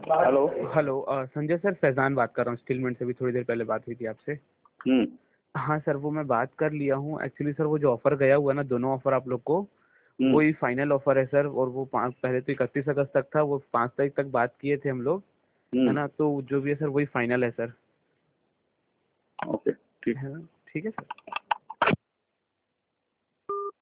Hello. Hello Sanjay sir, Faizan बात कर रहा हूँ स्टीलमेंट से। भी थोड़ी देर पहले बात हुई थी आपसे। हाँ सर, वो मैं बात कर लिया हूँ एक्चुअली सर। वो जो ऑफर गया हुआ ना, दोनों ऑफर आप लोग को, वही फाइनल ऑफर है सर। और वो पहले तो 31 अगस्त तक था, वो 5 तारीख तक बात किए थे हम लोग, है ना। तो जो भी है सर, वही फाइनल है सर। ओके, ठीक है ना, ठीक है सर।